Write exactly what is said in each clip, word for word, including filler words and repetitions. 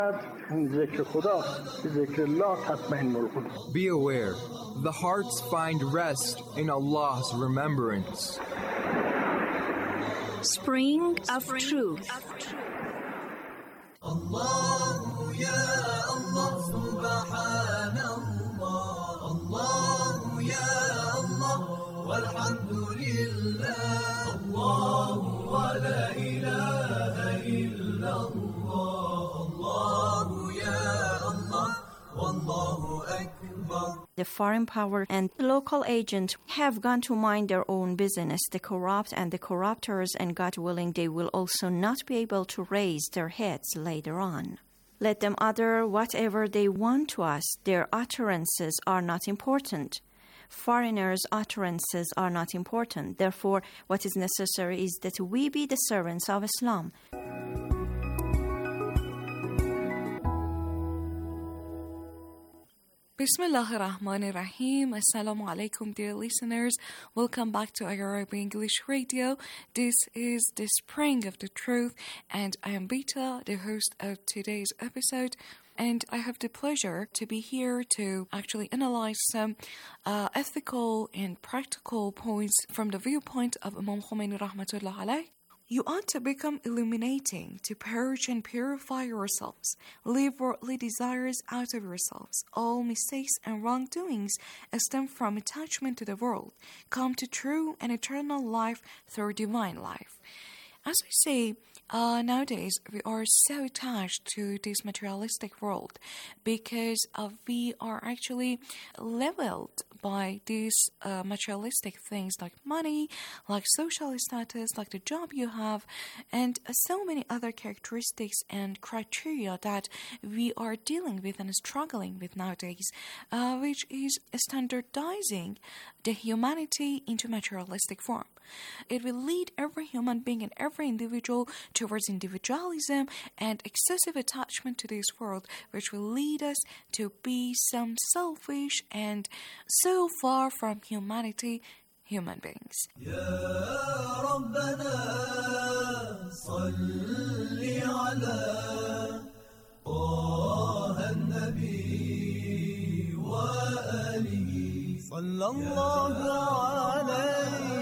Be aware, the hearts find rest in Allah's remembrance. Spring of Truth. Allah, ya Allah, subhanallah. Allah, ya Allah, walhamdulillah. Allah, wa la ilaha illallah. Allah, ya Allah, wallahu akbar. The foreign power and local agents have gone to mind their own business, the corrupt and the corruptors, and God willing, they will also not be able to raise their heads later on. Let them utter whatever they want to us. Their utterances are not important. Foreigners' utterances are not important. Therefore, what is necessary is that we be the servants of Islam. Bismillahir Rahmanir Rahim. Assalamu alaikum, dear listeners. Welcome back to Arabic English Radio. This is the Spring of the Truth, and I am Bita, the host of today's episode. And I have the pleasure to be here to actually analyze some uh, ethical and practical points from the viewpoint of Imam Khomeini Rahmatullah alayh. You ought to become illuminating, to purge and purify yourselves. Leave worldly desires out of yourselves. All mistakes and wrongdoings stem from attachment to the world. Come to true and eternal life through divine life. As we say, uh, nowadays we are so attached to this materialistic world because uh, we are actually leveled by these uh, materialistic things like money, like social status, like the job you have, and uh, so many other characteristics and criteria that we are dealing with and struggling with nowadays, uh, which is standardizing the humanity into materialistic form. It will lead every human being and every individual towards individualism and excessive attachment to this world, which will lead us to be some selfish and so far from humanity human beings. Ya Rabbana, salli ala Taha an-Nabi wa alihi sallallahu alayhi.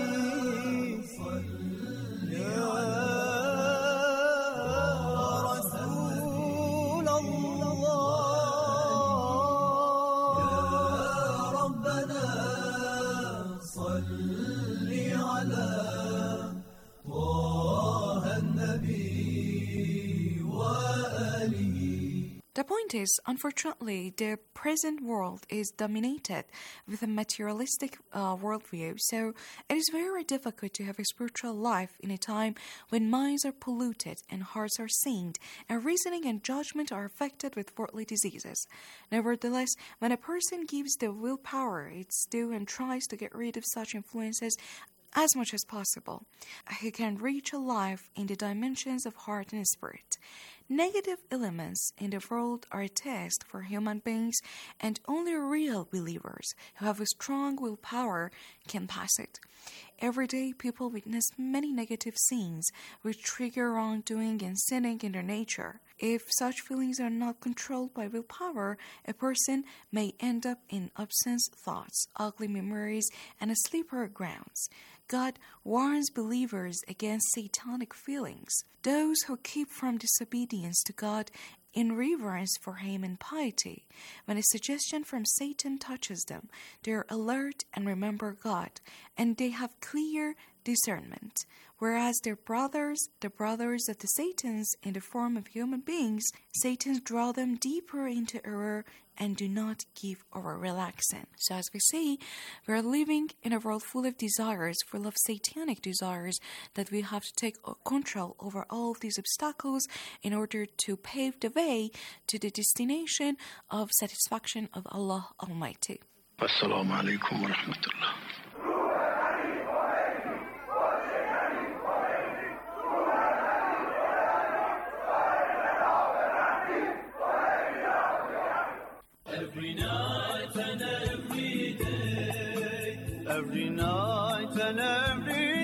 The point is, unfortunately, the present world is dominated with a materialistic uh, worldview, so it is very difficult to have a spiritual life in a time when minds are polluted and hearts are stained, and reasoning and judgment are affected with worldly diseases. Nevertheless, when a person gives the willpower its due and tries to get rid of such influences as much as possible, he can reach a life in the dimensions of heart and spirit. Negative elements in the world are a test for human beings, and only real believers who have a strong willpower can pass it. Every day, people witness many negative scenes which trigger wrongdoing and sinning in their nature. If such feelings are not controlled by willpower, a person may end up in obscene thoughts, ugly memories, and slippery grounds. God warns believers against satanic feelings. Those who keep from disobedience to God in reverence for Him and piety, when a suggestion from Satan touches them, they are alert and remember God, and they have clear discernment. Whereas their brothers, the brothers of the Satans in the form of human beings, Satans draw them deeper into error and do not give or relaxing. So as we see, we are living in a world full of desires, full of satanic desires, that we have to take control over all of these obstacles in order to pave the way to the destination of satisfaction of Allah Almighty. Assalamu alaikum wa rahmatullah. Every night and every day, every night and every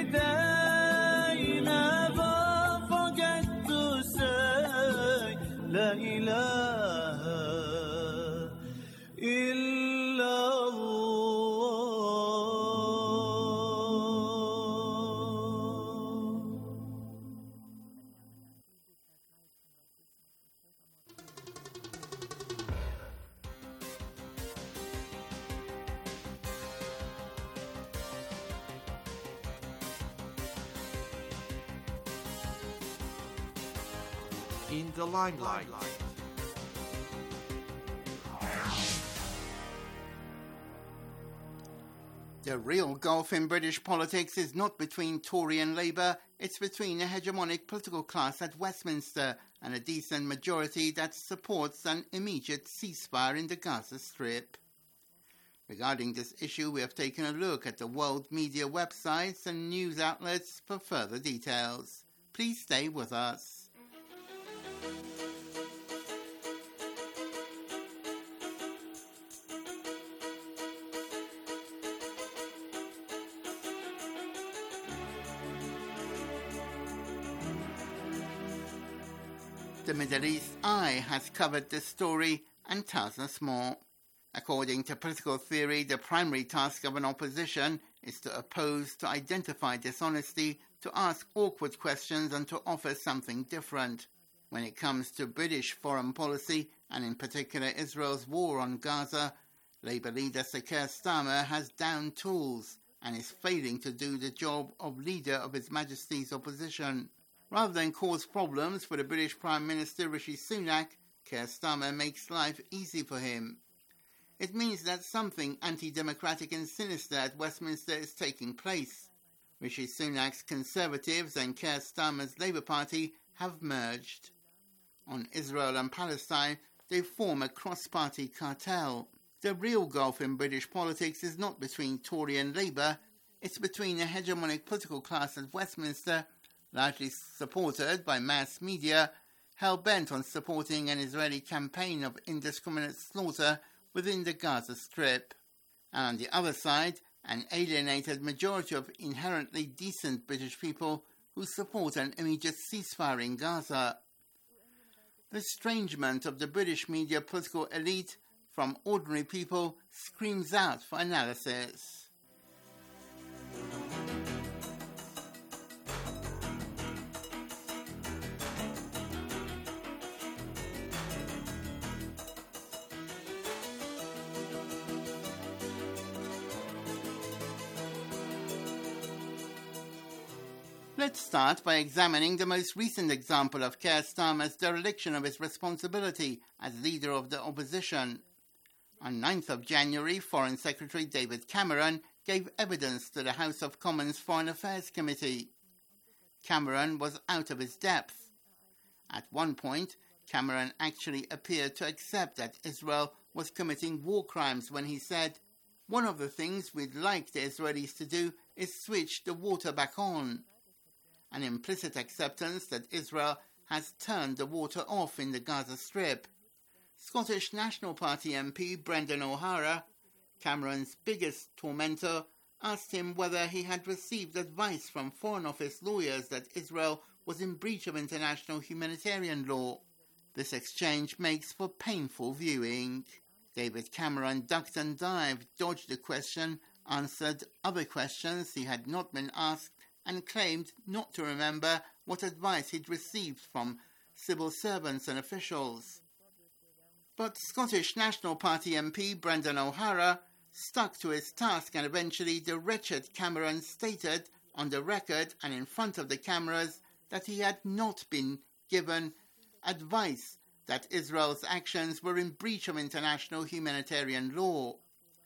day, never forget to say La ilaha إله إلا الله. In the limelight. The real gulf in British politics is not between Tory and Labour, it's between a hegemonic political class at Westminster and a decent majority that supports an immediate ceasefire in the Gaza Strip. Regarding this issue, we have taken a look at the world media websites and news outlets for further details. Please stay with us. The Middle East Eye has covered this story and tells us more. According to political theory, the primary task of an opposition is to oppose, to identify dishonesty, to ask awkward questions and to offer something different. When it comes to British foreign policy, and in particular Israel's war on Gaza, Labour leader Sir Keir Starmer has downed tools and is failing to do the job of leader of His Majesty's opposition. Rather than cause problems for the British Prime Minister Rishi Sunak, Keir Starmer makes life easy for him. It means that something anti-democratic and sinister at Westminster is taking place. Rishi Sunak's Conservatives and Keir Starmer's Labour Party have merged. On Israel and Palestine, they form a cross-party cartel. The real gulf in British politics is not between Tory and Labour, it's between a hegemonic political class at Westminster, largely supported by mass media, hell-bent on supporting an Israeli campaign of indiscriminate slaughter within the Gaza Strip. And on the other side, an alienated majority of inherently decent British people who support an immediate ceasefire in Gaza. The estrangement of the British media political elite from ordinary people screams out for analysis. Let's start by examining the most recent example of Keir Starmer's dereliction of his responsibility as leader of the opposition. On ninth of January, Foreign Secretary David Cameron gave evidence to the House of Commons Foreign Affairs Committee. Cameron was out of his depth. At one point, Cameron actually appeared to accept that Israel was committing war crimes when he said, "One of the things we'd like the Israelis to do is switch the water back on." An implicit acceptance that Israel has turned the water off in the Gaza Strip. Scottish National Party M P Brendan O'Hara, Cameron's biggest tormentor, asked him whether he had received advice from Foreign Office lawyers that Israel was in breach of international humanitarian law. This exchange makes for painful viewing. David Cameron ducked and dived, dodged the question, answered other questions he had not been asked, and claimed not to remember what advice he'd received from civil servants and officials. But Scottish National Party M P Brendan O'Hara stuck to his task, and eventually the wretched Cameron stated on the record and in front of the cameras that he had not been given advice that Israel's actions were in breach of international humanitarian law.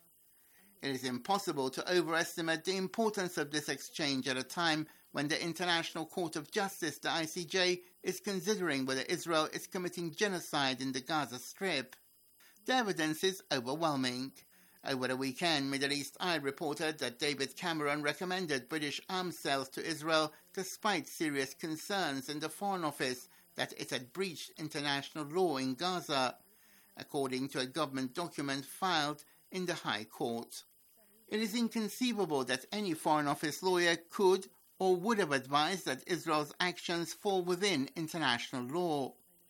It is impossible to overestimate the importance of this exchange at a time when the International Court of Justice, the I C J, is considering whether Israel is committing genocide in the Gaza Strip. The evidence is overwhelming. Over the weekend, Middle East Eye reported that David Cameron recommended British arms sales to Israel despite serious concerns in the Foreign Office that it had breached international law in Gaza, according to a government document filed in the High Court. It is inconceivable that any Foreign Office lawyer could or would have advised that Israel's actions fall within international law.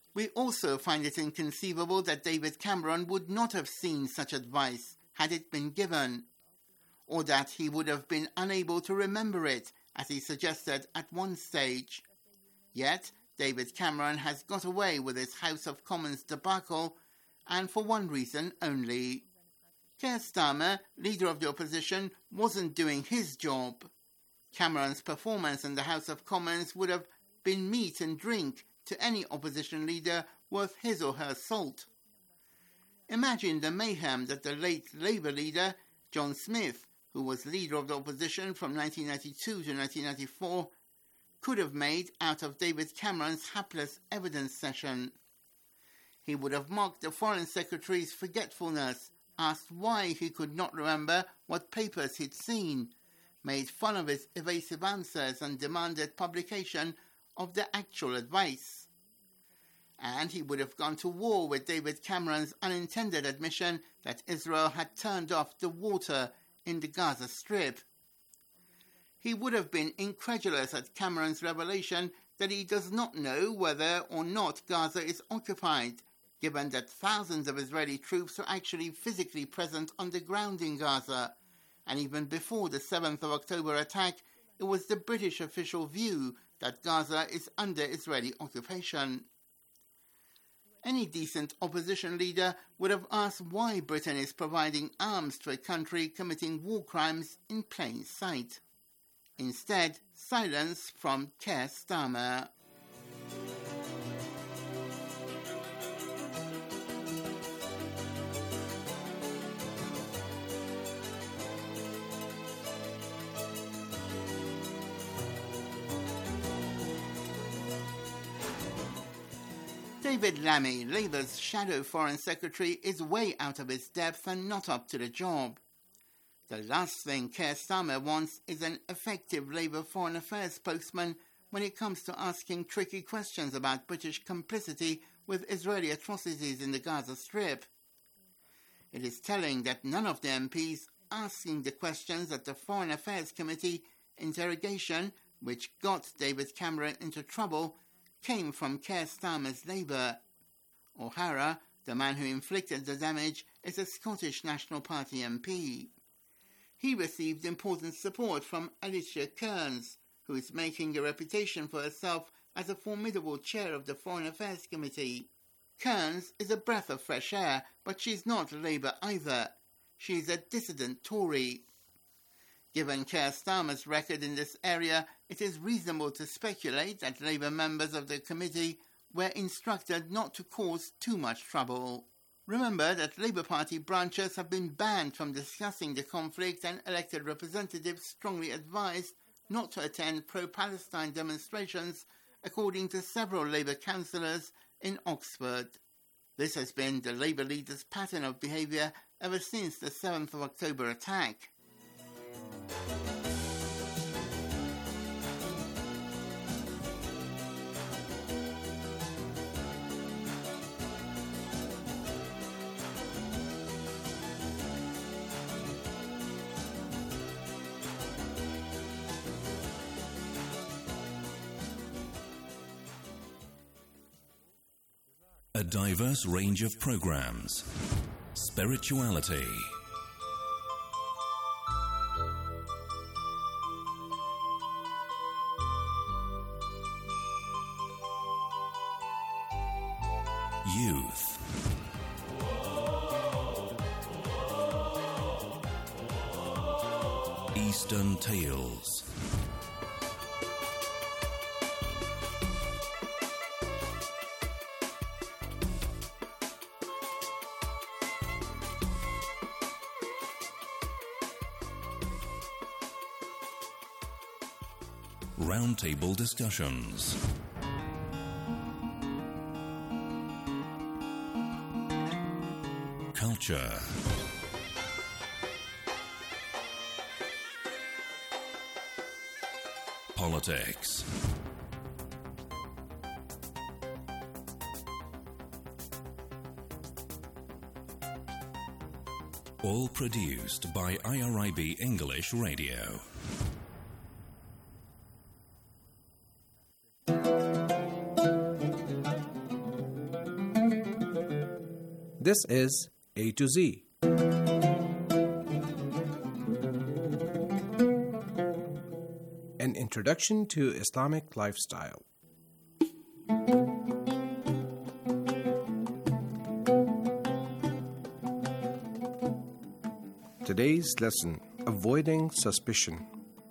We also find it inconceivable that David Cameron would not have seen such advice had it been given, or that he would have been unable to remember it, as he suggested at one stage. Yet, David Cameron has got away with his House of Commons debacle, and for one reason only. Keir Starmer, leader of the opposition, wasn't doing his job. Cameron's performance in the House of Commons would have been meat and drink to any opposition leader worth his or her salt. Imagine the mayhem that the late Labour leader, John Smith, who was leader of the opposition from nineteen ninety-two to nineteen ninety-four, could have made out of David Cameron's hapless evidence session. He would have mocked the Foreign Secretary's forgetfulness, asked why he could not remember what papers he'd seen, made fun of his evasive answers and demanded publication of the actual advice. And he would have gone to war with David Cameron's unintended admission that Israel had turned off the water in the Gaza Strip. He would have been incredulous at Cameron's revelation that he does not know whether or not Gaza is occupied, given that thousands of Israeli troops are actually physically present on the ground in Gaza, and even before the seventh of October attack, it was the British official view that Gaza is under Israeli occupation. Any decent opposition leader would have asked why Britain is providing arms to a country committing war crimes in plain sight. Instead, silence from Keir Starmer. David Lammy, Labour's shadow Foreign Secretary, is way out of his depth and not up to the job. The last thing Keir Starmer wants is an effective Labour Foreign Affairs spokesman when it comes to asking tricky questions about British complicity with Israeli atrocities in the Gaza Strip. It is telling that none of the M Ps asking the questions at the Foreign Affairs Committee interrogation, which got David Cameron into trouble, came from Keir Starmer's Labour. O'Hara, the man who inflicted the damage, is a Scottish National Party M P. He received important support from Alicia Kearns, who is making a reputation for herself as a formidable chair of the Foreign Affairs Committee. Kearns is a breath of fresh air, but she's not Labour either. She is a dissident Tory. Given Keir Starmer's record in this area, it is reasonable to speculate that Labour members of the committee were instructed not to cause too much trouble. Remember that Labour Party branches have been banned from discussing the conflict, and elected representatives strongly advised not to attend pro-Palestine demonstrations, according to several Labour councillors in Oxford. This has been the Labour leader's pattern of behaviour ever since the seventh of October attack. A diverse range of programs. Spirituality. Youth. Eastern Tales. Roundtable discussions. Culture. Politics. All produced by I R I B English Radio. This is A to Z. An introduction to Islamic lifestyle. Today's lesson, Avoiding Suspicion.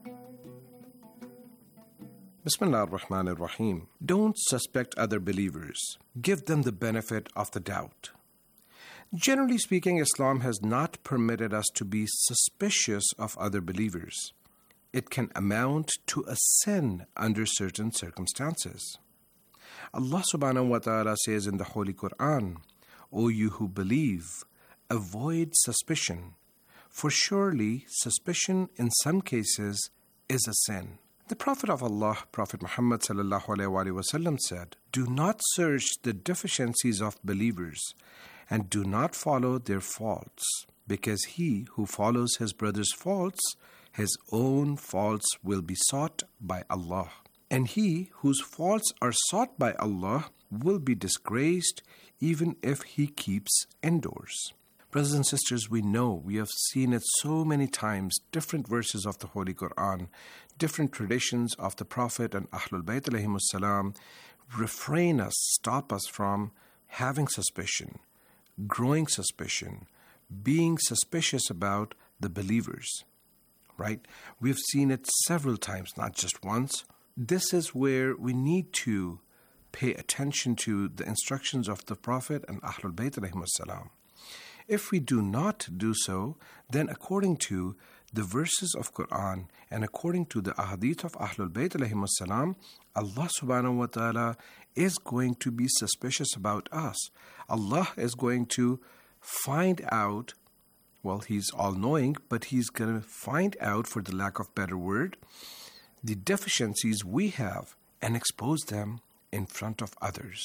Bismillah ar-Rahman ar-Rahim. Don't suspect other believers. Give them the benefit of the doubt. Generally speaking, Islam has not permitted us to be suspicious of other believers. It can amount to a sin under certain circumstances. Allah subhanahu wa ta'ala says in the Holy Quran, O you who believe, avoid suspicion, for surely suspicion in some cases is a sin. The Prophet of Allah, Prophet Muhammad sallallahu alaihi wasallam said, do not search the deficiencies of believers and do not follow their faults, because he who follows his brother's faults, his own faults will be sought by Allah. And he whose faults are sought by Allah will be disgraced even if he keeps indoors. Brothers and sisters, we know, we have seen it so many times, different verses of the Holy Quran, different traditions of the Prophet and Ahlul Bayt alayhimus salam refrain us, stop us from having suspicion, growing suspicion, being suspicious about the believers, right? We've seen it several times, not just once. This is where we need to pay attention to the instructions of the Prophet and Ahlul Bayt alayhimus salam. If we do not do so, then according to the verses of Quran and according to the ahadith of Ahlul Bayt alayhimus salam, Allah subhanahu wa ta'ala is going to be suspicious about us. Allah is going to find out, well, He's all-knowing, but He's going to find out, for the lack of better word, the deficiencies we have and expose them in front of others.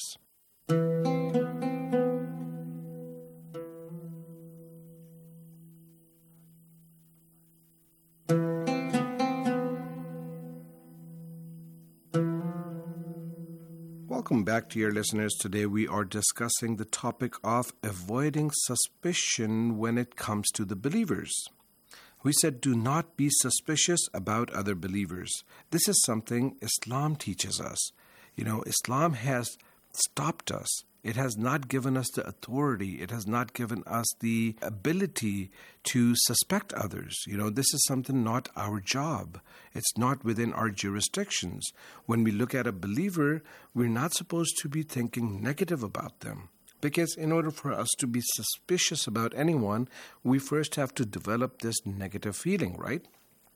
Welcome back, dear listeners. Today we are discussing the topic of avoiding suspicion when it comes to the believers. We said do not be suspicious about other believers. This is something Islam teaches us. You know, Islam has stopped us. It has not given us the authority. It has not given us the ability to suspect others. You know, this is something not our job. It's not within our jurisdictions. When we look at a believer, we're not supposed to be thinking negative about them. Because in order for us to be suspicious about anyone, we first have to develop this negative feeling, right?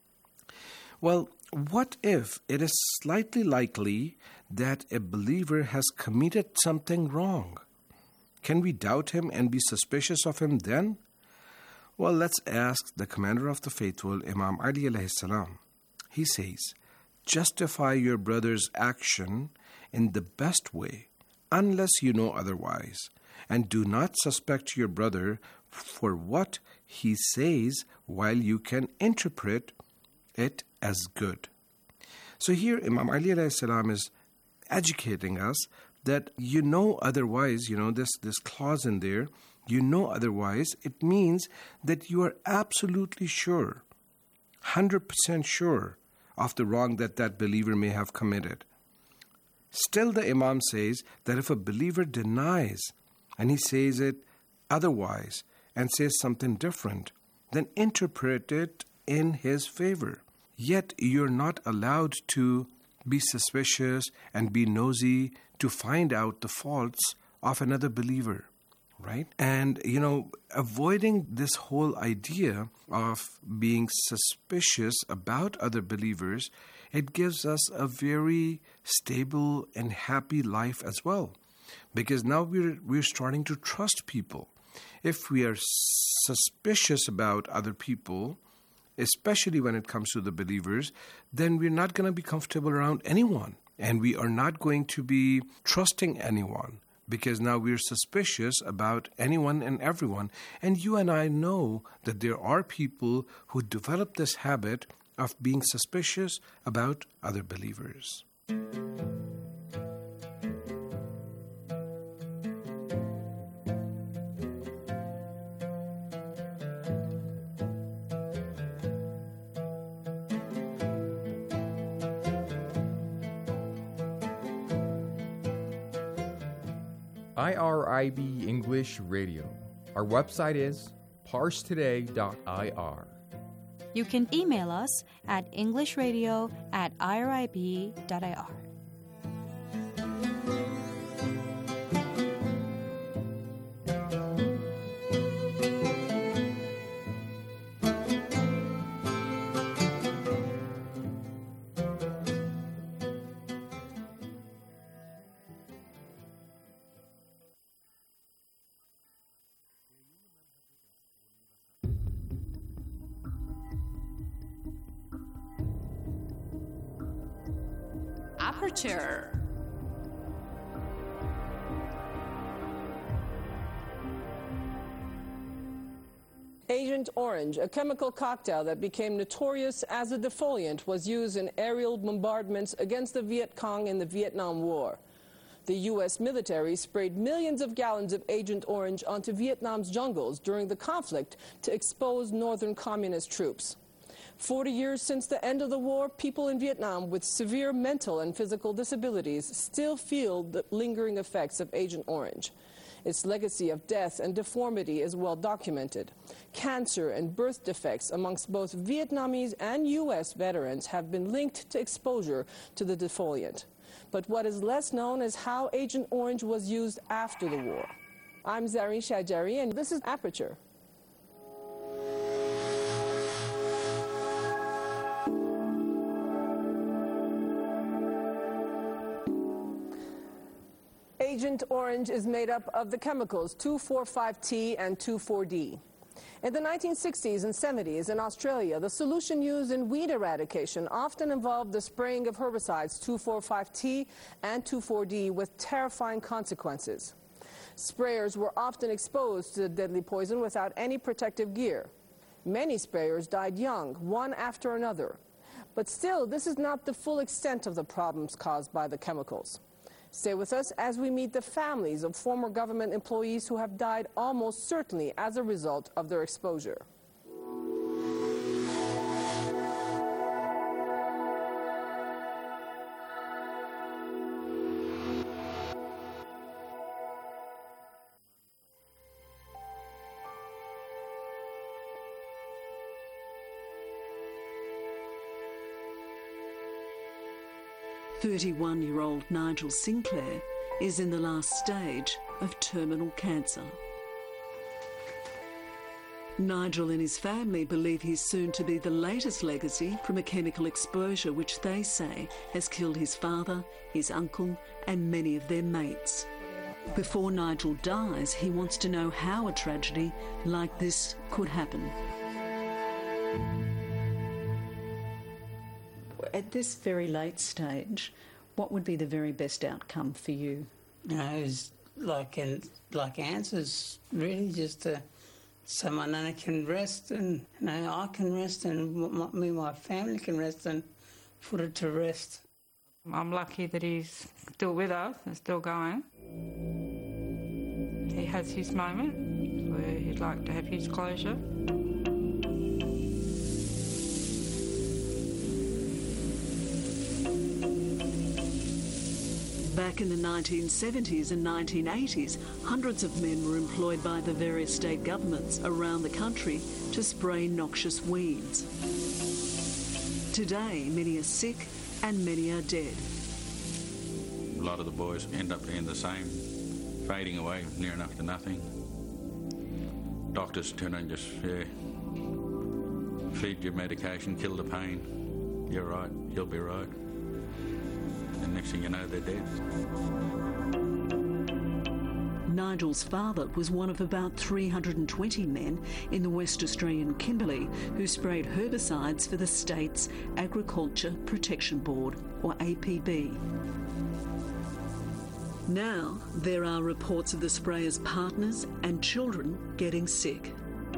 Well, what if it is slightly likely that a believer has committed something wrong? Can we doubt him and be suspicious of him then? Well, let's ask the commander of the faithful, Imam Ali alayhi salam. He says, justify your brother's action in the best way, unless you know otherwise, and do not suspect your brother for what he says while you can interpret it as good. So here Imam Ali alayhi salam is educating us that you know otherwise, you know, this, this clause in there, you know otherwise, it means that you are absolutely sure, one hundred percent sure of the wrong that that believer may have committed. Still, the Imam says that if a believer denies and he says it otherwise and says something different, then interpret it in his favor. Yet you're not allowed to be suspicious and be nosy to find out the faults of another believer, right? And, you know, avoiding this whole idea of being suspicious about other believers, it gives us a very stable and happy life as well. Because now we're we're starting to trust people. If we are suspicious about other people, especially when it comes to the believers, then we're not going to be comfortable around anyone. And we are not going to be trusting anyone, because now we're suspicious about anyone and everyone. And you and I know that there are people who develop this habit of being suspicious about other believers. I R I B English Radio. Our website is parse today dot I R. You can email us at englishradio at I R I B dot I R. Aperture. Agent Orange, a chemical cocktail that became notorious as a defoliant, was used in aerial bombardments against the Viet Cong in the Vietnam War. The U S military sprayed millions of gallons of Agent Orange onto Vietnam's jungles during the conflict to expose northern communist troops. Forty years since the end of the war, people in Vietnam with severe mental and physical disabilities still feel the lingering effects of Agent Orange. Its legacy of death and deformity is well documented. Cancer and birth defects amongst both Vietnamese and U S veterans have been linked to exposure to the defoliant. But what is less known is how Agent Orange was used after the war. I'm Zareen Shahjari, and this is Aperture. Agent Orange is made up of the chemicals two four five T and two four D. In the nineteen sixties and seventies in Australia, the solution used in weed eradication often involved the spraying of herbicides two four five T and two four D with terrifying consequences. Sprayers were often exposed to the deadly poison without any protective gear. Many sprayers died young, one after another. But still, this is not the full extent of the problems caused by the chemicals. Stay with us as we meet the families of former government employees who have died almost certainly as a result of their exposure. thirty-one-year-old Nigel Sinclair is in the last stage of terminal cancer. Nigel and his family believe he's soon to be the latest legacy from a chemical exposure which they say has killed his father, his uncle and many of their mates. Before Nigel dies, he wants to know how a tragedy like this could happen. At this very late stage, what would be the very best outcome for you? You know, it's like an, like answers, really, just to someone that can rest, and you know, I can rest, and my, me and my family can rest, and put it to rest. I'm lucky that he's still with us and still going. He has his moment where he'd like to have his closure. Back in the nineteen seventies and nineteen eighties, hundreds of men were employed by the various state governments around the country to spray noxious weeds. Today, many are sick and many are dead. A lot of the boys end up being the same, fading away near enough to nothing. Doctors turn and just, yeah, feed your medication, kill the pain. You're right, you'll be right. And next thing you know, they're dead. Nigel's father was one of about three hundred twenty men in the West Australian Kimberley who sprayed herbicides for the state's Agriculture Protection Board, or A P B. Now, there are reports of the sprayers' partners and children getting sick.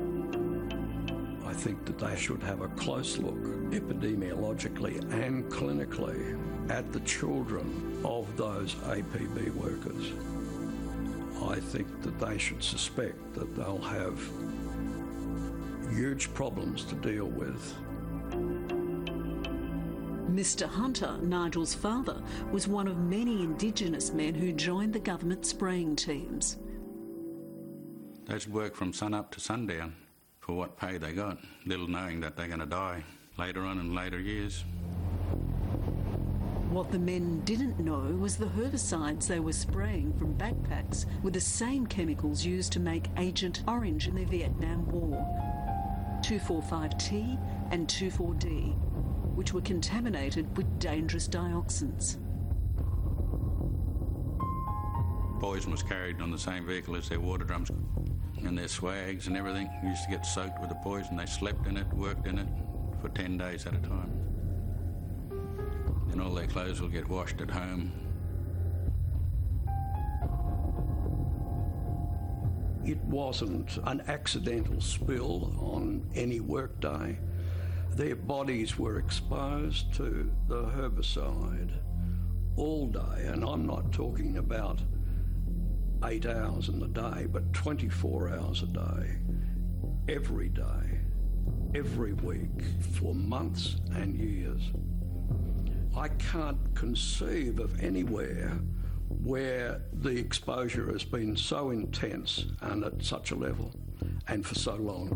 I think that they should have a close look, epidemiologically and clinically, at the children of those A P B workers. I think that they should suspect that they'll have huge problems to deal with. Mister Hunter, Nigel's father, was one of many Indigenous men who joined the government spraying teams. They should work from sun up to sundown for what pay they got, little knowing that they're going to die later on in later years. What the men didn't know was the herbicides they were spraying from backpacks were the same chemicals used to make Agent Orange in the Vietnam War, two forty-five T and two four D, which were contaminated with dangerous dioxins. Poison was carried on the same vehicle as their water drums and their swags and everything. Used to get soaked with the poison. They slept in it, worked in it for ten days at a time. And all their clothes will get washed at home. It wasn't an accidental spill on any work day. Their bodies were exposed to the herbicide all day, and I'm not talking about eight hours in the day, but twenty-four hours a day, every day, every week, for months and years. I can't conceive of anywhere where the exposure has been so intense and at such a level and for so long.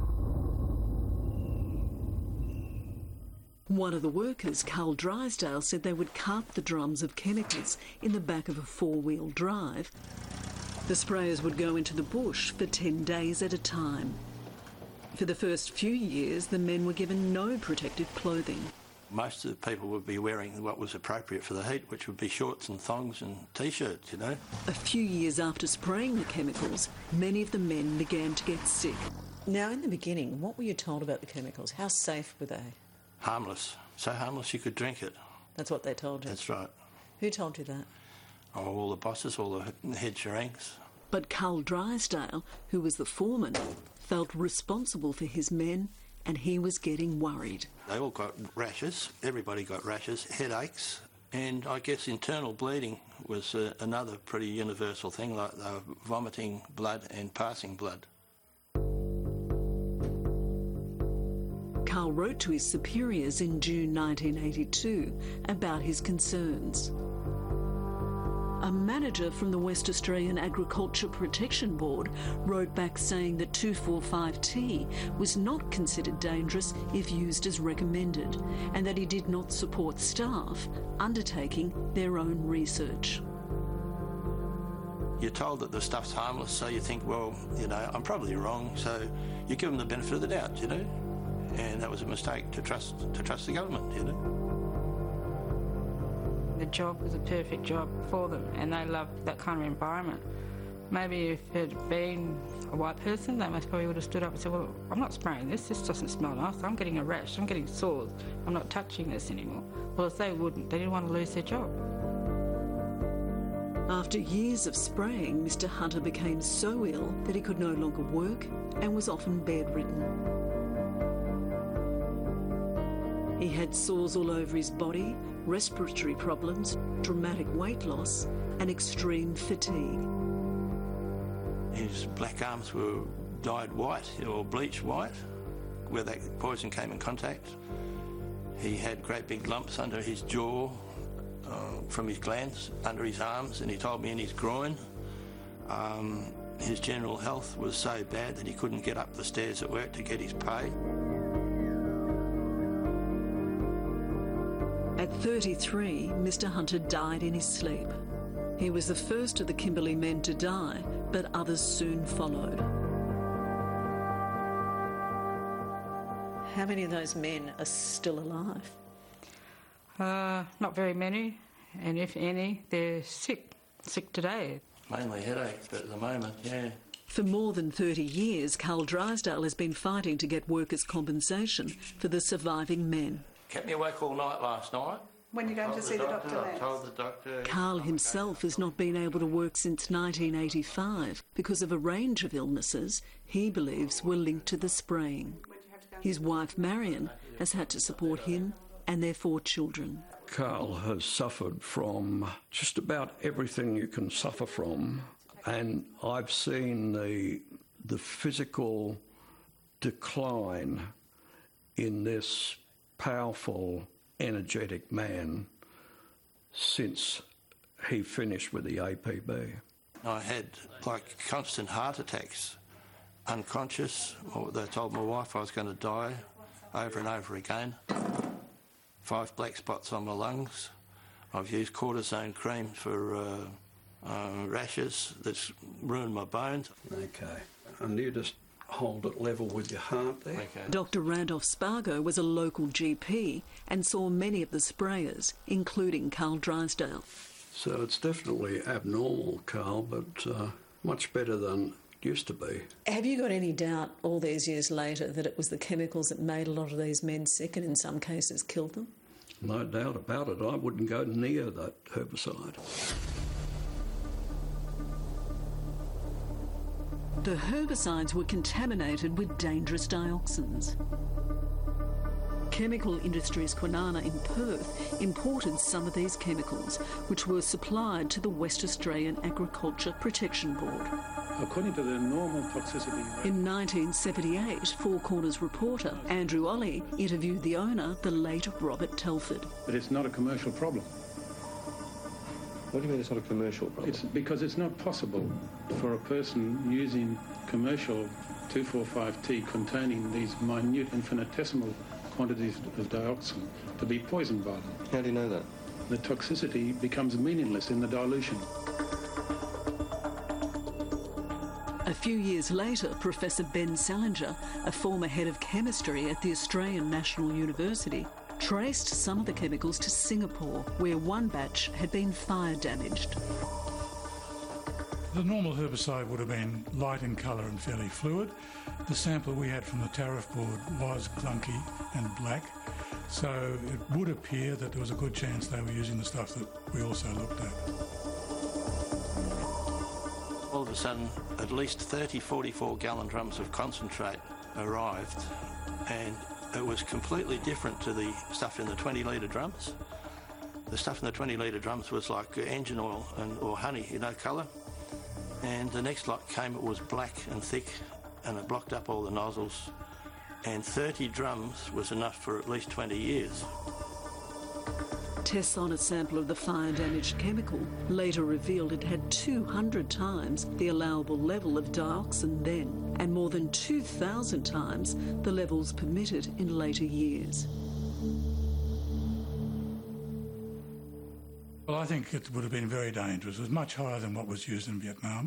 One of the workers, Carl Drysdale, said they would cart the drums of chemicals in the back of a four-wheel drive. The sprayers would go into the bush for ten days at a time. For the first few years, the men were given no protective clothing. Most of the people would be wearing what was appropriate for the heat, which would be shorts and thongs and T-shirts, you know. A few years after spraying the chemicals, many of the men began to get sick. Now, in the beginning, what were you told about the chemicals? How safe were they? Harmless. So harmless you could drink it. That's what they told you? That's right. Who told you that? Oh, all the bosses, all the head ranks. But Carl Drysdale, who was the foreman, felt responsible for his men, and he was getting worried. They all got rashes, everybody got rashes, headaches, and I guess internal bleeding was uh, another pretty universal thing, like they were vomiting blood and passing blood. Carl wrote to his superiors in June nineteen eighty-two about his concerns. A manager from the West Australian Agriculture Protection Board wrote back saying that two forty-five T was not considered dangerous if used as recommended, and that he did not support staff undertaking their own research. You're told that the stuff's harmless, so you think, well, you know, I'm probably wrong, so you give them the benefit of the doubt, you know, and that was a mistake to trust to trust the government, you know. The job was a perfect job for them, and they loved that kind of environment. Maybe if it had been a white person, they most probably would have stood up and said, well, I'm not spraying this, this doesn't smell nice, I'm getting a rash, I'm getting sores, I'm not touching this anymore. Well, if they wouldn't, they didn't want to lose their job. After years of spraying, Mister Hunter became so ill that he could no longer work and was often bedridden. He had sores all over his body, respiratory problems, dramatic weight loss, and extreme fatigue. His black arms were dyed white or bleached white where that poison came in contact. He had great big lumps under his jaw uh, from his glands, under his arms, and he told me in his groin. Um, his general health was so bad that he couldn't get up the stairs at work to get his pay. At thirty-three, Mister Hunter died in his sleep. He was the first of the Kimberley men to die, but others soon followed. How many of those men are still alive? Uh, not very many, and if any, they're sick, sick today. Mainly headaches, but at the moment, yeah. For more than thirty years, Carl Drysdale has been fighting to get workers' compensation for the surviving men. Kept me awake all night last night. When you going to see the doctor next? Told the doctor. Carl himself has not been able to work since nineteen eighty-five because of a range of illnesses he believes were linked to the spraying. His wife Marion has had to support him and their four children. Carl has suffered from just about everything you can suffer from, and I've seen the the physical decline in this powerful energetic man since he finished with the A P B. I had like constant heart attacks, unconscious. Or they told my wife I was going to die over and over again. Five black spots on my lungs. I've used cortisone cream for uh, uh, rashes that's ruined my bones. Okay, and you just hold it level with your heart there. Okay. Doctor Randolph Spargo was a local G P and saw many of the sprayers, including Carl Drysdale. So it's definitely abnormal, Carl, but uh, much better than it used to be. Have you got any doubt all these years later that it was the chemicals that made a lot of these men sick and in some cases killed them? No doubt about it. I wouldn't go near that herbicide. The herbicides were contaminated with dangerous dioxins. Chemical Industries Kwinana in Perth imported some of these chemicals, which were supplied to the West Australian Agriculture Protection Board. According to the normal toxicity... In nineteen seventy-eight, Four Corners reporter Andrew Olley interviewed the owner, the late Robert Telford. But it's not a commercial problem. What do you mean it's not a commercial problem? It's because it's not possible for a person using commercial two four five T containing these minute infinitesimal quantities of dioxin to be poisoned by them. How do you know that? The toxicity becomes meaningless in the dilution. A few years later, Professor Ben Salinger, a former head of chemistry at the Australian National University, traced some of the chemicals to Singapore, where one batch had been fire damaged. The normal herbicide would have been light in colour and fairly fluid. The sample we had from the tariff board was clunky and black, so it would appear that there was a good chance they were using the stuff that we also looked at. All of a sudden, at least thirty forty-four gallon drums of concentrate arrived, and it was completely different to the stuff in the twenty litre drums. The stuff in the twenty litre drums was like engine oil and or honey, you know, colour. And the next lot came, it was black and thick, and it blocked up all the nozzles. And thirty drums was enough for at least twenty years. Tests on a sample of the fire-damaged chemical later revealed it had two hundred times the allowable level of dioxin then, and more than two thousand times the levels permitted in later years. Well, I think it would have been very dangerous. It was much higher than what was used in Vietnam.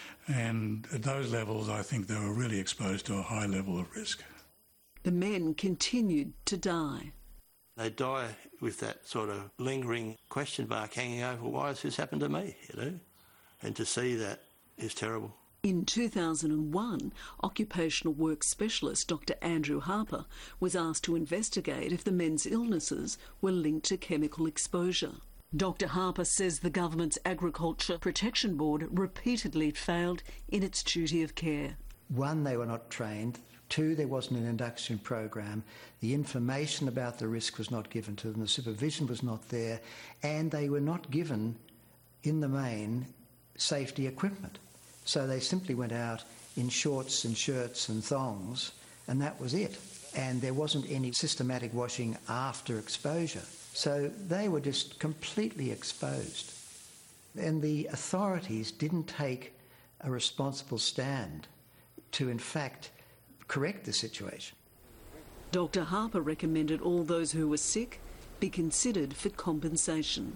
And at those levels, I think they were really exposed to a high level of risk. The men continued to die. They die with that sort of lingering question mark hanging over, why has this happened to me, you know? And to see that is terrible. In two thousand one, occupational work specialist Doctor Andrew Harper was asked to investigate if the men's illnesses were linked to chemical exposure. Doctor Harper says the government's Agriculture Protection Board repeatedly failed in its duty of care. One, they were not trained. Two, there wasn't an induction program. The information about the risk was not given to them. The supervision was not there. And they were not given, in the main, safety equipment. So they simply went out in shorts and shirts and thongs, and that was it. And there wasn't any systematic washing after exposure. So they were just completely exposed. And the authorities didn't take a responsible stand to, in fact, correct the situation. Doctor Harper recommended all those who were sick be considered for compensation.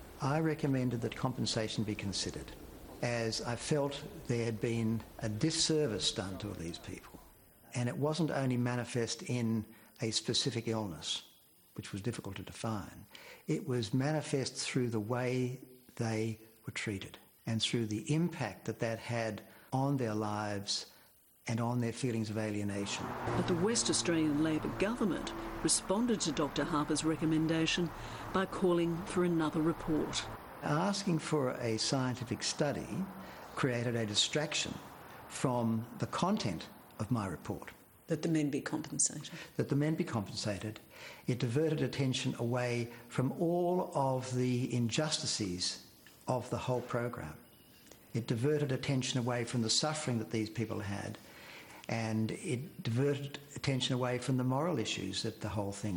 I recommended that compensation be considered, as I felt there had been a disservice done to these people. And it wasn't only manifest in a specific illness, which was difficult to define. It was manifest through the way they were treated and through the impact that that had on their lives and on their feelings of alienation. But the West Australian Labor government responded to Doctor Harper's recommendation by calling for another report. Asking for a scientific study created a distraction from the content of my report. That the men be compensated. That the men be compensated. It diverted attention away from all of the injustices of the whole program. It diverted attention away from the suffering that these people had, and it diverted attention away from the moral issues that the whole thing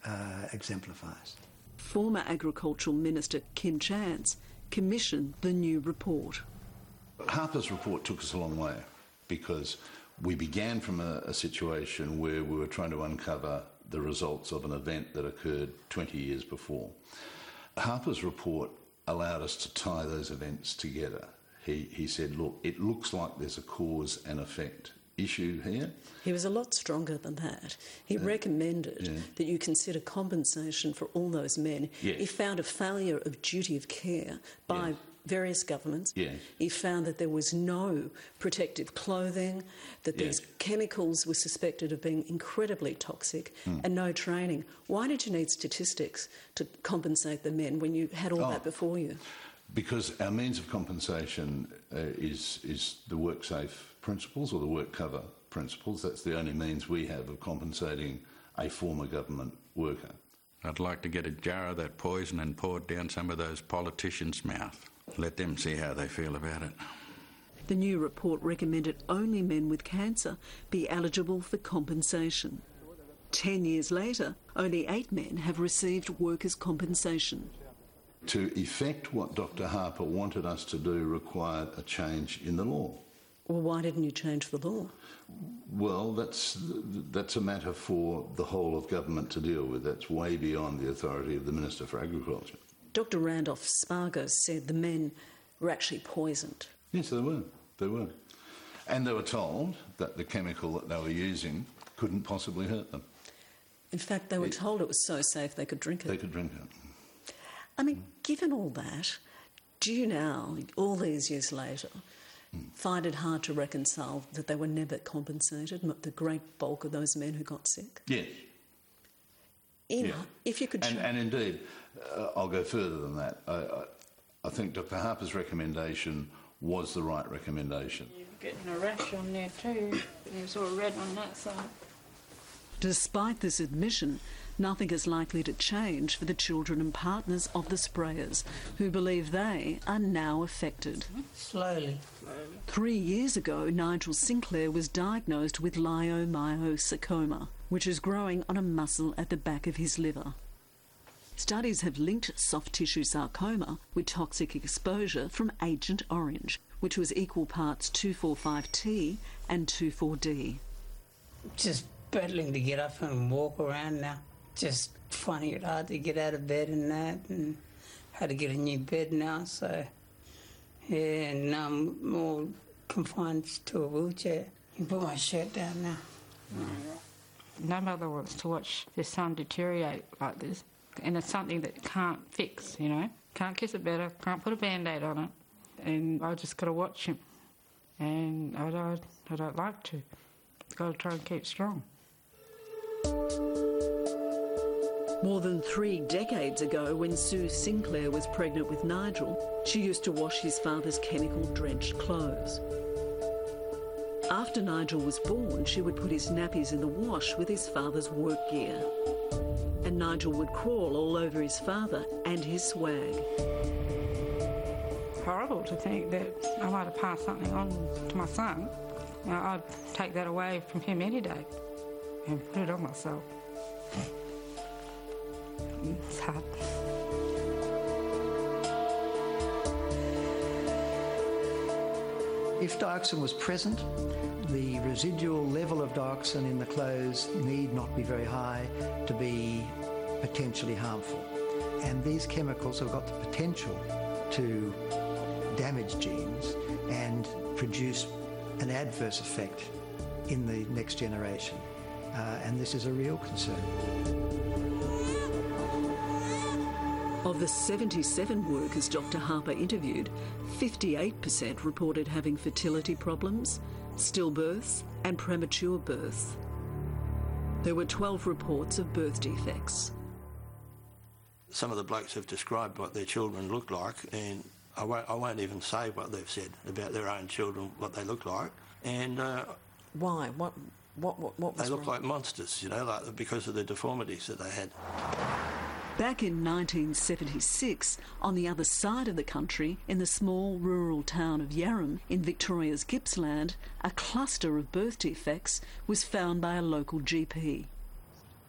uh, exemplifies. Former Agricultural Minister Kim Chance commissioned the new report. Harper's report took us a long way because we began from a, a situation where we were trying to uncover the results of an event that occurred twenty years before. Harper's report allowed us to tie those events together. He, he said, look, it looks like there's a cause and effect issue here. He was a lot stronger than that. He uh, recommended yeah. that you consider compensation for all those men. Yes. He found a failure of duty of care by yes. various governments. Yes. He found that there was no protective clothing, that yes. these chemicals were suspected of being incredibly toxic, mm. and no training. Why did you need statistics to compensate the men when you had all oh. that before you? Because our means of compensation uh, is is the WorkSafe principles or the WorkCover principles. That's the only means we have of compensating a former government worker. I'd like to get a jar of that poison and pour it down some of those politicians' mouth. Let them see how they feel about it. The new report recommended only men with cancer be eligible for compensation. Ten years later, only eight men have received workers' compensation. To effect what Doctor Harper wanted us to do required a change in the law. Well, why didn't you change the law? Well, that's that's a matter for the whole of government to deal with. That's way beyond the authority of the Minister for Agriculture. Doctor Randolph Spargo said the men were actually poisoned. Yes, they were. They were. And they were told that the chemical that they were using couldn't possibly hurt them. In fact, they were it, told it was so safe they could drink it. They could drink it. I mean, given all that, do you now, all these years later, mm. find it hard to reconcile that they were never compensated, the great bulk of those men who got sick? Yes. In, yeah. If you could... And, and indeed, uh, I'll go further than that. I, I, I think Doctor Harper's recommendation was the right recommendation. You're getting a rash on there too. There's all red on that side. Despite this admission, nothing is likely to change for the children and partners of the sprayers, who believe they are now affected. Slowly. Three years ago, Nigel Sinclair was diagnosed with leiomyosarcoma, which is growing on a muscle at the back of his liver. Studies have linked soft tissue sarcoma with toxic exposure from Agent Orange, which was equal parts two forty-five T and two four D. Just battling to get up and walk around now. Just finding it hard to get out of bed and that, and had to get a new bed now, so yeah, and now I'm more confined to a wheelchair. You put my shirt down now. Mm. No mother wants to watch their son deteriorate like this, and it's something that can't fix, you know. Can't kiss it better, can't put a Band-Aid on it, and I just got to watch him, and I don't, I don't like to. I've got to try and keep strong. More than three decades ago, when Sue Sinclair was pregnant with Nigel, she used to wash his father's chemical-drenched clothes. After Nigel was born, she would put his nappies in the wash with his father's work gear. And Nigel would crawl all over his father and his swag. Horrible to think that I might have passed something on to my son. You know, I'd take that away from him any day and put it on myself. It's hard. If dioxin was present, the residual level of dioxin in the clothes need not be very high to be potentially harmful. And these chemicals have got the potential to damage genes and produce an adverse effect in the next generation. Uh, and this is a real concern. Of the seventy-seven workers Doctor Harper interviewed, fifty-eight percent reported having fertility problems, stillbirths and premature birth. There were twelve reports of birth defects. Some of the blokes have described what their children look like, and I won't, I won't even say what they've said about their own children, what they look like. And uh, why? What? What? What? What was they look wrong? like monsters, you know, like because of the deformities that they had. Back in nineteen seventy-six, on the other side of the country, in the small rural town of Yarram in Victoria's Gippsland, a cluster of birth defects was found by a local G P.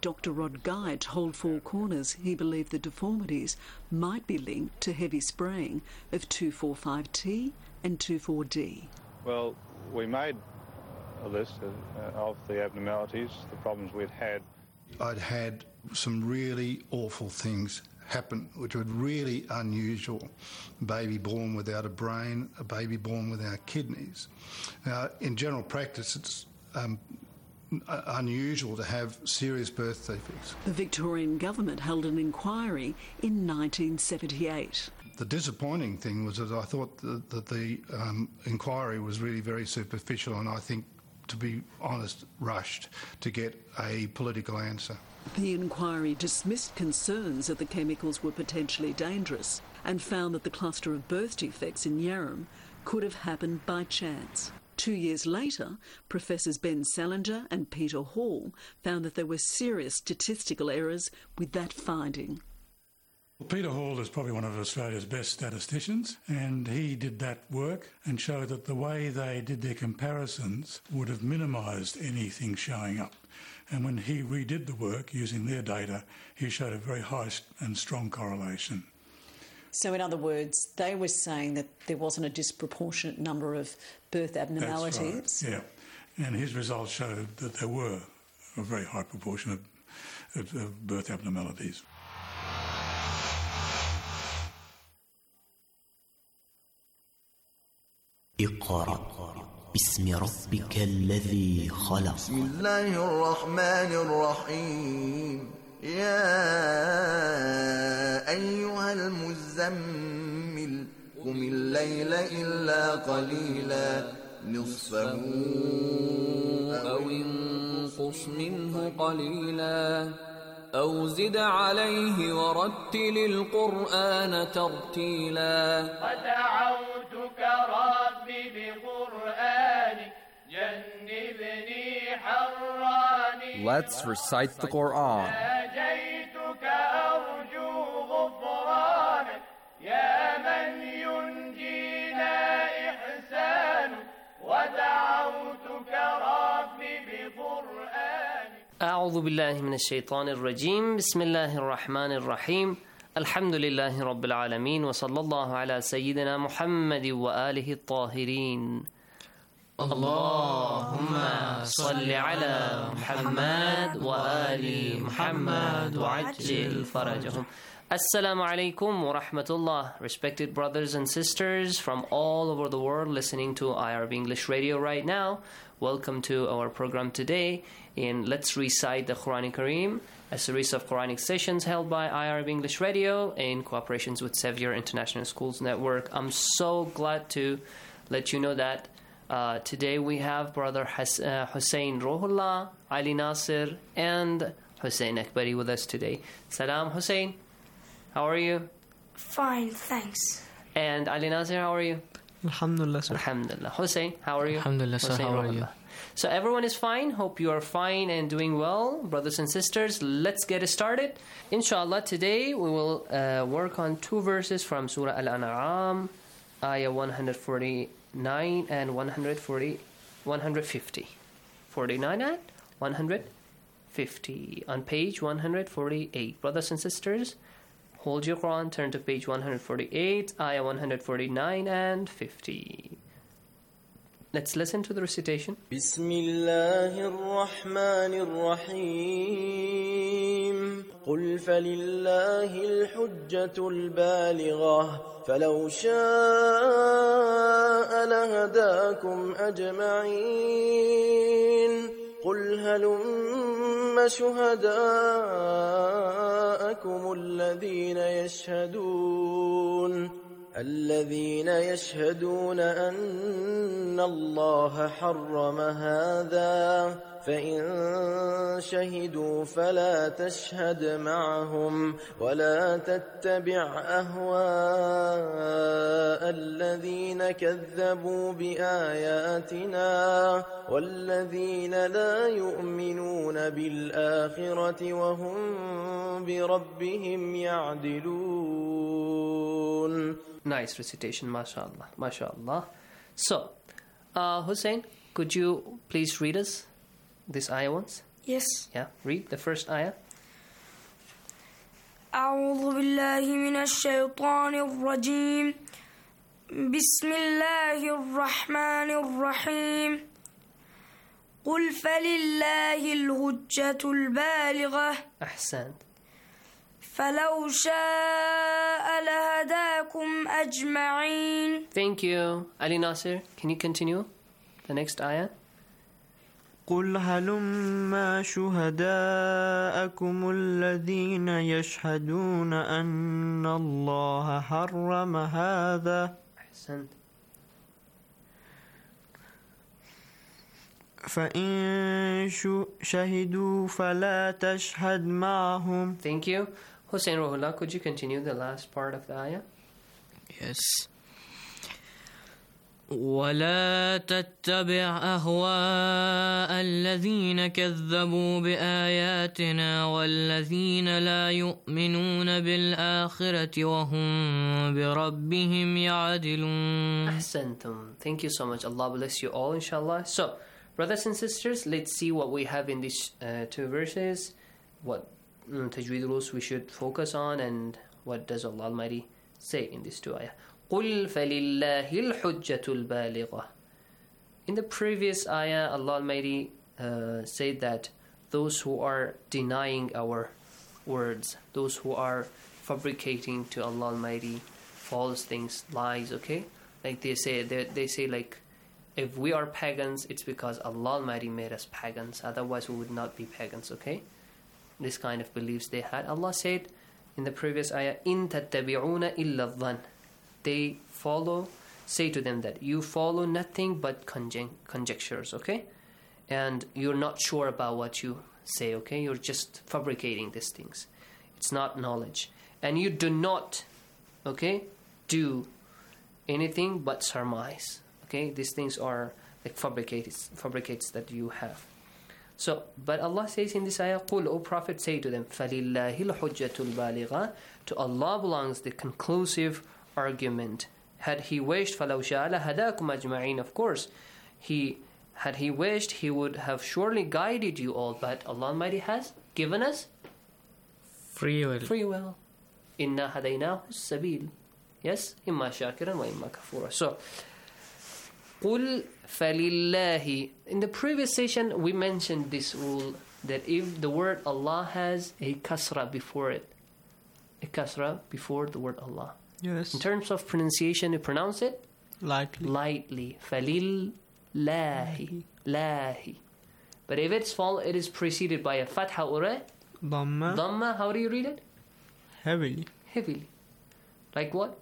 Doctor Rod Guy told Four Corners he believed the deformities might be linked to heavy spraying of two forty-five T and two four D. Well, we made a list of, uh, of the abnormalities, the problems we'd had. I'd had some really awful things happen, which were really unusual. A baby born without a brain, a baby born without kidneys. Now, in general practice, it's um, unusual to have serious birth defects. The Victorian government held an inquiry in nineteen seventy-eight. The disappointing thing was that I thought that, that the um, inquiry was really very superficial, and I think, to be honest, rushed to get a political answer. The inquiry dismissed concerns that the chemicals were potentially dangerous and found that the cluster of birth defects in Yarram could have happened by chance. Two years later, Professors Ben Salinger and Peter Hall found that there were serious statistical errors with that finding. Well, Peter Hall is probably one of Australia's best statisticians, and he did that work and showed that the way they did their comparisons would have minimised anything showing up. And when he redid the work using their data, he showed a very high and strong correlation. So in other words, they were saying that there wasn't a disproportionate number of birth abnormalities. That's right, yeah. And his results showed that there were a very high proportion of, of, of birth abnormalities. اقرأ باسم ربك الذي خلق. بسم الله الرحمن الرحيم. يا أيها المزمل قم الليل إلا قليلا نصفه أو انقص منه قليلا أو زد عليه ورتل القرآن ترتيلا. ودعوتك ربي بقرآنك جنبني حراني. Let's recite the Quran. ناجيتك أرجو غفرانك يا من ينجينا إحسانك ودعوتك ربي بقرآنك. أعوذ بالله من الشيطان الرجيم. بسم الله الرحمن الرحيم. الحمد لله رب العالمين وصلى الله على سيدنا محمد وآله الطاهرين. اللهم صل على محمد وآل محمد وعجل فرجهم. Assalamu alaikum wa rahmatullah. Respected brothers and sisters from all over the world listening to I R B English Radio right now, welcome to our program today in Let's Recite the Quran Kareem, a series of Quranic sessions held by I R B English Radio in cooperation with Xavier International Schools Network. I'm so glad to let you know that uh, today we have Brother Hus- uh, Hussein Rohullah, Ali Nasir, and Hussein Akbari with us today. Salam, Hussein. How are you? Fine, thanks. And Ali Nasir, how are you? Alhamdulillah, sir. Alhamdulillah. Hussein, how are you? Alhamdulillah, sir. Hussein, how are you? So everyone is fine. Hope you are fine and doing well. Brothers and sisters, let's get started. Inshallah, today we will uh, work on two verses from Surah Al-An'am, ayah one forty-nine and one forty, one fifty. forty-nine and one fifty on page one forty-eight. Brothers and sisters, hold your Quran, turn to page one forty-eight, ayah one forty-nine and fifty. Let's listen to the recitation. بسم الله الرحمن الرحيم قل فلله الحجة البالغة فلو شاء لهداكم أجمعين قل هلم شهداءكم الذين يشهدون الذين يشهدون أن الله حرم هذا فإن شهدوا فلا تشهد معهم ولا تتبع أهواء الذين كذبوا بآياتنا والذين لا يؤمنون بالآخرة وهم بربهم يعدلون. Nice recitation, mashallah, mashallah. So, uh, Hussein, could you please read us this ayah once? Yes. Yeah, read the first ayah. أعوذ بالله من الشيطان الرجيم بسم الله الرحمن الرحيم قل فلله الحجة البالغة أحسنت. فلو شاء لهداكم أجمعين. Thank you. Ali Nasir, can you continue the next ayah? قل هلما شهداءكم الذين يشهدون أن الله حرم هذا أحسنت. فإن شهدوا فلا تشهد معهم. Thank you. Hussein Rohullah, could you continue the last part of the ayah? Yes. ولا تتبع أهواء الذين كذبوا بآياتنا والذين لا يؤمنون بالآخرة وهم بربهم يعدلون. أحسنتم. Thank you so much. Allah bless you all, inshallah. So, brothers and sisters, let's see what we have in these uh, two verses, what um, tajweed rules we should focus on, and what does Allah Almighty say in these two ayah. قُلْ فَلِلَّهِ الْحُجَّةُ الْبَالِغَةُ. In the previous ayah, Allah Almighty uh, said that those who are denying our words, those who are fabricating to Allah Almighty false things, lies, okay? Like they say, they, they say like, if we are pagans, it's because Allah Almighty made us pagans. Otherwise, we would not be pagans, okay? This kind of beliefs they had. Allah said in the previous ayah, إِن تَتَّبِعُونَ إِلَّا الظَّنَّ. They follow, say to them that you follow nothing but conjec- conjectures, okay? And you're not sure about what you say, okay? You're just fabricating these things. It's not knowledge. And you do not, okay, do anything but surmise, okay? These things are like fabricates, fabricates that you have. So, but Allah says in this ayah, قُلْ, O Prophet, say to them, فَلِلَّهِ الْحُجَّةُ الْبَالِغَةُ. To Allah belongs the conclusive argument. Had He wished, فَلَوْ شَاءَ لَهَدَاكُمْ أَجْمَعِينَ. Of course, He had He wished, He would have surely guided you all. But Allah Almighty has given us free will. Free will. إِنَّا هَدَيْنَاهُ السَّبِيلِ. Yes, إِمَّا شَاكِرًا وَإِمَّا كَفُورًا. So, قُلْ فَلِلَّهِ. In the previous session, we mentioned this rule that if the word Allah has a kasra before it, a kasra before the word Allah. Yes. In terms of pronunciation, you pronounce it lightly. Lightly. فَلِلَّهِ. Lahi. But if it's fall, it is preceded by a fatha or a dhamma. Dhamma, how do you read it? Heavily. Heavily. Like what?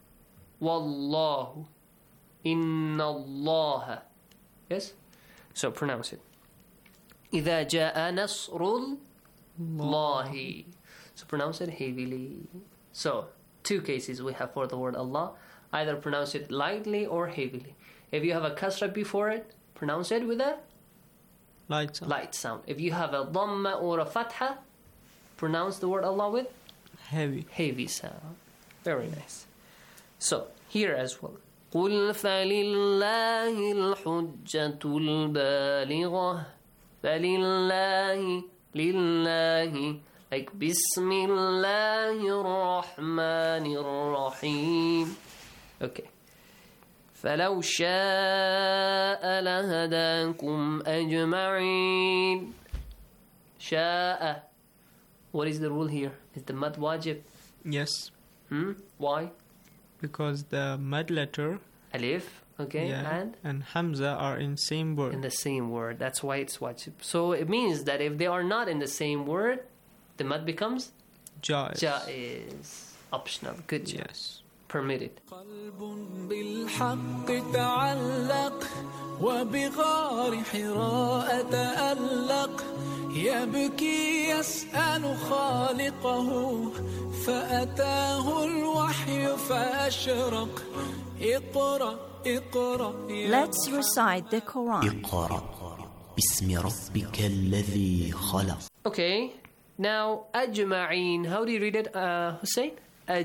Wallahu. Inna Allah. Yes? So pronounce it. إِذَا جَاءَ نَصْرُ اللَّهِ. So pronounce it heavily. So, two cases we have for the word Allah. Either pronounce it lightly or heavily. If you have a kasra before it, pronounce it with a light sound. Light sound. If you have a dhamma or a fatha, pronounce the word Allah with heavy. Heavy sound. Very nice. So, here as well. قُلْ فَلِلَّهِ الْحُجَّةُ الْبَالِغَةُ. فَلِلَّهِ لِلَّهِ. Like Bismillahir Rahmanir Rahim. Okay. فَلَوْ شَاءَ لَهَدَاكُمْ أَجْمَعِينَ. شَاءَ. What is the rule here? Is the mad wajib? Yes. Hmm? Why? Because the mad letter Alif, okay, yeah, and? and Hamza are in same word. In the same word. That's why it's wajib. So it means that if they are not in the same word, the mad becomes Jaiz. Jaiz. Optional. Good job. Yes. Permitted. قلب بالحق تعلق وبغار حراء تألق يبكي يسأل خالقه فأتاه الوحي فأشرق اقرأ اقرأ. Let's recite the Quran. اقرأ باسم ربك الذي خلق. Okay. Now, أجمعين. How do you read it, uh, Hussein?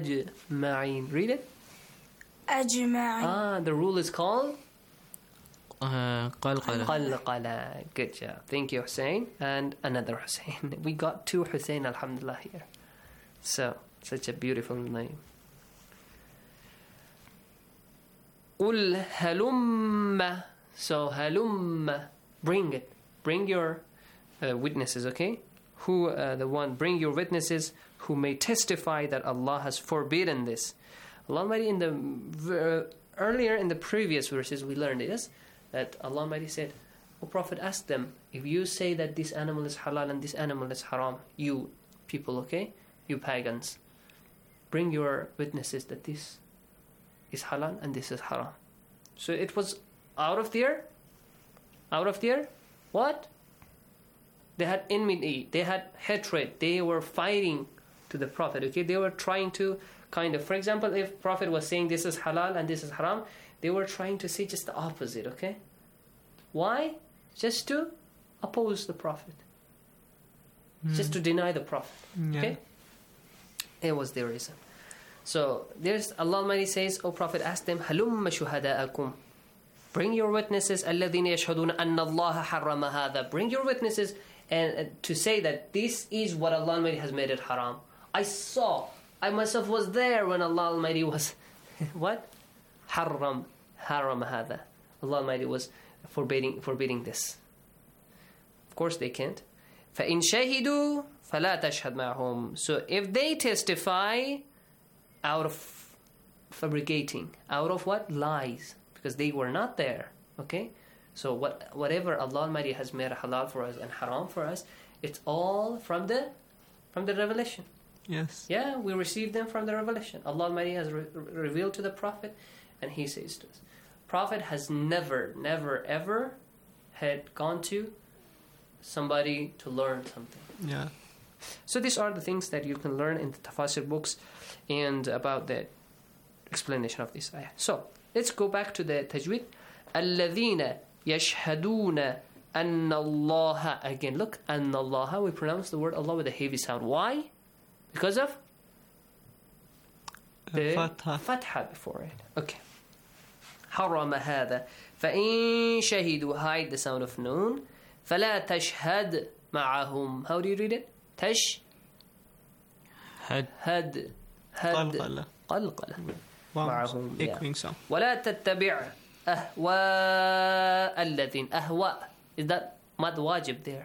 أجمعين. Read it. أجمعين. Ah, the rule is called Uh, qalqala. Qalqala. Good job. Thank you, Hussein. And another Hussein. We got two Hussein, alhamdulillah, here. So, such a beautiful name. Qul halumma. So, halumma. Bring it. Bring your uh, witnesses, okay? Who, uh, the one, bring your witnesses who may testify that Allah has forbidden this. Allah Almighty, in the uh, earlier in the previous verses, we learned this, that Allah Almighty said, O Prophet, ask them, if you say that this animal is halal and this animal is haram, you people, okay? You pagans, bring your witnesses that this is halal and this is haram. So it was out of there, out of there, what? They had enmity, they had hatred, they were fighting to the Prophet, okay? They were trying to kind of, for example, if Prophet was saying this is halal and this is haram, they were trying to say just the opposite, okay? Why? Just to oppose the Prophet. Mm. Just to deny the Prophet, yeah. Okay? It was their reason. So, there's, Allah Almighty says, O Prophet, ask them, هَلُمَّ شُهَدَاءَكُمْ. Bring your witnesses, الَّذِينَ يَشْهَدُونَ أَنَّ اللَّهَ حَرَّمَ هَذَا. Bring your witnesses and uh, to say that this is what Allah Almighty has made it haram. I saw, I myself was there when Allah Almighty was, what? Haram, haram hada. Allah Almighty was forbidding, forbidding this. Of course they can't. فَإِن شَهِدُوا فَلَا تَشْهَدْ مَعْهُمْ. So if they testify out of fabricating, out of what? Lies. Because they were not there, okay? So what, whatever Allah Almighty has made halal for us and haram for us, it's all from the, from the revelation. Yes. Yeah, we received them from the revelation. Allah Almighty has re- revealed to the Prophet, and He says to us. Prophet has never, never, ever had gone to somebody to learn something. Yeah. So these are the things that you can learn in the Tafasir books and about the explanation of this ayah. So, let's go back to the tajweed. الَّذِينَ يَشْهَدُونَ أَنَّ اللَّهَ. Again, look, أَنَّ اللَّهَ. We pronounce the word Allah with a heavy sound. Why? Because of the Fatha. Fatha before it. Okay. حرم هذا فإن شهدوا. Hide the sound of noon. فلا تشهد معهم. How do you read it? تش هد هد هد قلقلة قلقلة معهم. Echoing sound. ولا تتبع أهواء الذين. أهواء. Is that mad wajib there?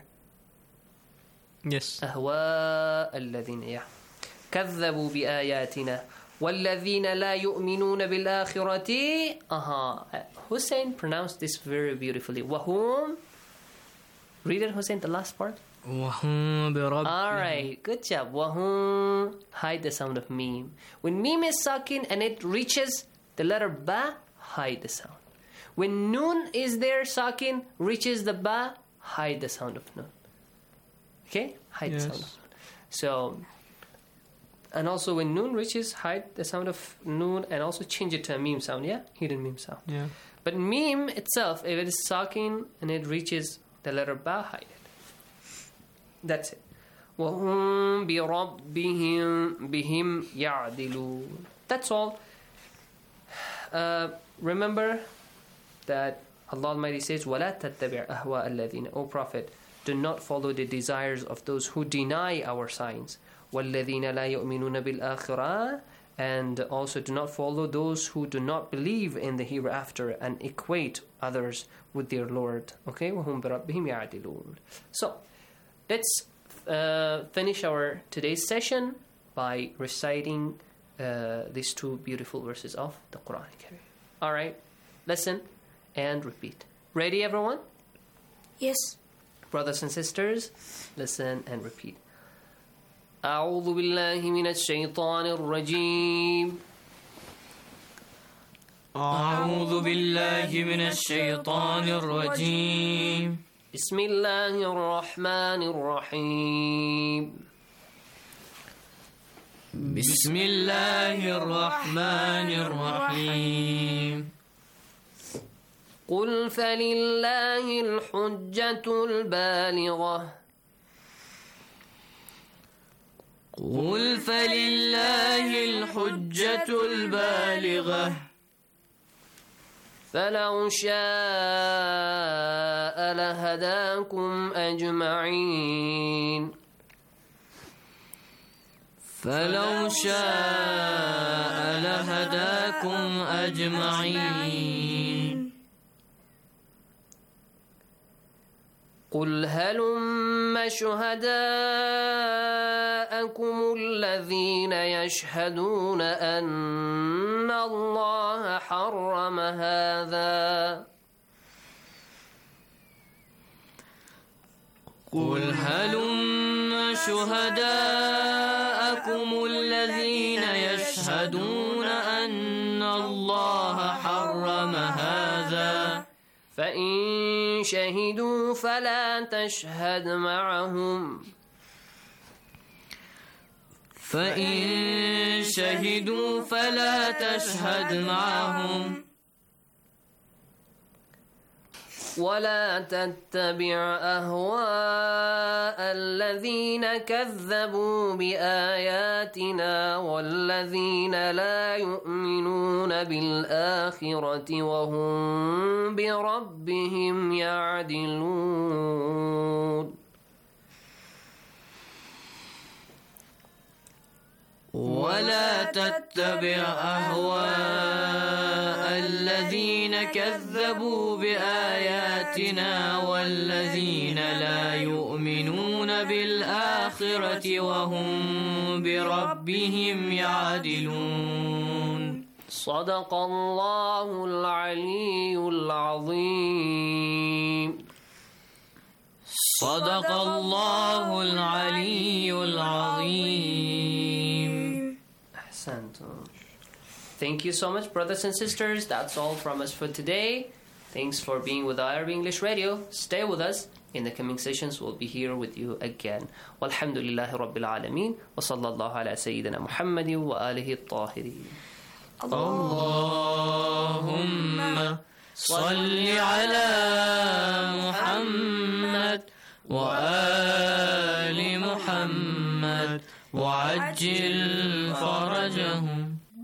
Yes. أهواء الذين. Yeah. كذبوا بآياتنا والذين لا يؤمنون بالآخرة. Aha. Hussein pronounced this very beautifully. وهم. Read it, Hussein, the last part. وهم بربهم. Alright, good job. وهم. Hide the sound of meme. When meme is sakin and it reaches the letter ba, hide the sound. When noon is there, sakin, reaches the ba, hide the sound of noon. Okay? Hide Yes. the sound of noon. So, and also when noon reaches, hide the sound of noon and also change it to a meme sound, yeah? Hidden meme sound. Yeah. But meme itself, if it is sakin and it reaches the letter ba, hide it. That's it. وَهُمْ بِرَبِّهِمْ بِهِمْ يَعْدِلُونَ. That's all. Uh, remember that Allah Almighty says, وَلَا تَتَّبِعْ أَهْوَاءَ الَّذِينَ. O Prophet, do not follow the desires of those who deny our signs. وَالَّذِينَ لَا يُؤْمِنُونَ بِالْآخِرَةِ. And also do not follow those who do not believe in the hereafter and equate others with their Lord. Okay? وَهُمْ بِرَبِّهِمْ يَعْدِلُونَ. So, let's uh, finish our today's session by reciting uh, these two beautiful verses of the Quran. Alright, listen and repeat. Ready, everyone? Yes. Brothers and sisters, listen and repeat. أعوذ بالله من الشيطان الرجيم. أعوذ بالله من الشيطان الرجيم. بسم الله الرحمن الرحيم. بسم الله الرحمن الرحيم. قل فلله الحجة البالغة. قل فلله الحجة البالغة. فلو شاء لهداكم أجمعين فلو شاء لهداكم أجمعين قل هلم شهداءكم الذين يشهدون أن الله حرم هذا قل هلم شهداءكم الذين يشهدون أن الله حرم هذا فإن شهدوا فلا تشهد معهم فإن شهدوا فلا تشهد معهم ولا تتبع أهواء الذين كذبوا بآياتنا والذين لا يؤمنون بالآخرة وهم بربهم يعدلون ولا تتبع أهواء الذين كذبوا بآياتنا والذين لا يؤمنون بالآخرة وهم بربهم يعدلون صدق الله العلي العظيم صدق الله العلي العظيم. Thank you so much, brothers and sisters. That's all from us for today. Thanks for being with I R B English Radio. Stay with us. In the coming sessions, we'll be here with you again. Walhamdulillahi Rabbil Alameen. Wa sallallahu ala Sayyidina Muhammadin wa alihi at-tahirin. Allahumma salli ala Muhammad wa ali Muhammad wa ajil farajahum.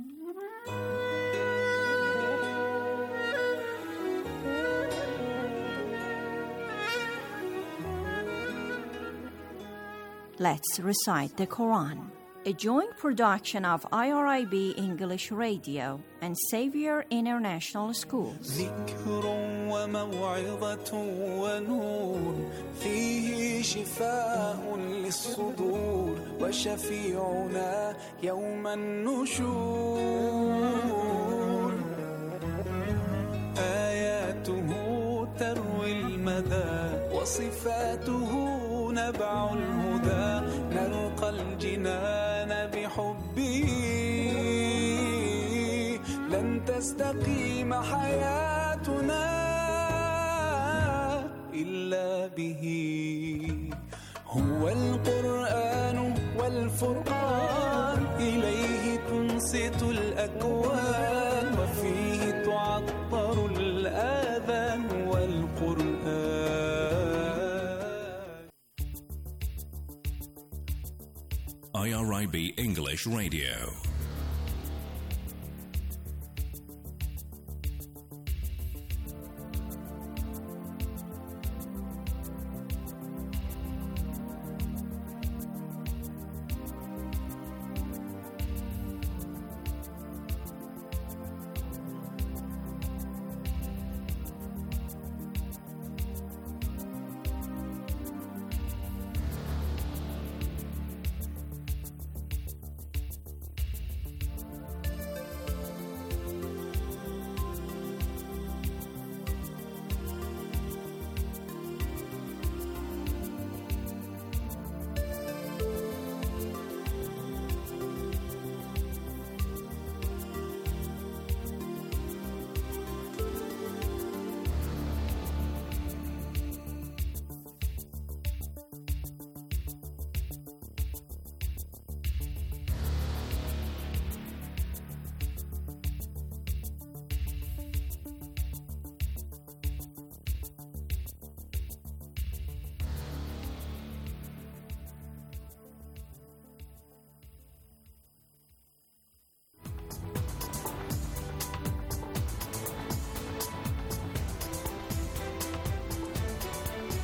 Let's recite the Quran. A joint production of I R I B English Radio and Xavier International Schools. ذكر وموعظة ونور فيه شفاء للصدور وشفيعنا يوم النشور آياته تروي المدى وصفاته نبع الهدى نلقى الجنان بحبه لن تستقيم حياتنا إلا به هو القرآن والفرقان إليه تنصت الأكوان وفيه تعطر الآذان والقرآن. I R I B English Radio.